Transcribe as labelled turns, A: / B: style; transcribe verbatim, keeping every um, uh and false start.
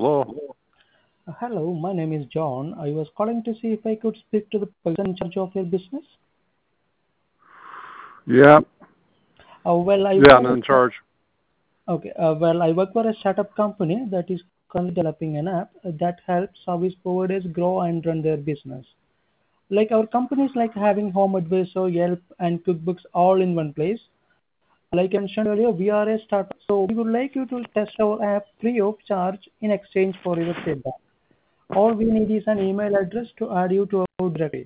A: Hello.
B: Uh, Hello, my name is John. I was calling to see if I could speak to the person in charge of your business.
A: Yeah,
B: Uh, well, I
A: yeah,
B: work
A: I'm
B: for
A: in charge.
B: okay. Uh, well, I work for a startup company that is currently developing an app that helps service providers grow and run their business. Like our companies, like having Home Advisor, Yelp, and QuickBooks all in one place. Like I mentioned earlier, we are a startup, so we would like you to test our app free of charge in exchange for your feedback. All we need is an email address to add you to our directory.